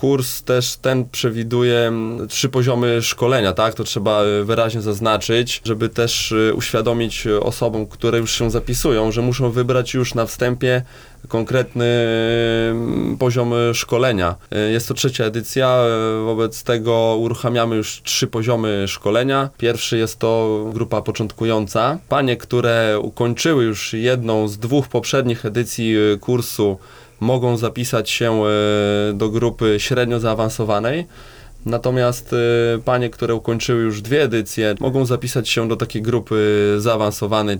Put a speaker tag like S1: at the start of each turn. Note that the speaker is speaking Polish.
S1: Kurs też ten przewiduje 3 poziomy szkolenia, tak? To trzeba wyraźnie zaznaczyć, żeby też uświadomić osobom, które już się zapisują, że muszą wybrać już na wstępie konkretny poziom szkolenia. Jest to 3. edycja, wobec tego uruchamiamy już 3 poziomy szkolenia. Pierwszy jest to grupa początkująca. Panie, które ukończyły już jedną z 2 poprzednich edycji kursu, mogą zapisać się do grupy średnio zaawansowanej. Natomiast panie, które ukończyły już 2 edycje, mogą zapisać się do takiej grupy zaawansowanej,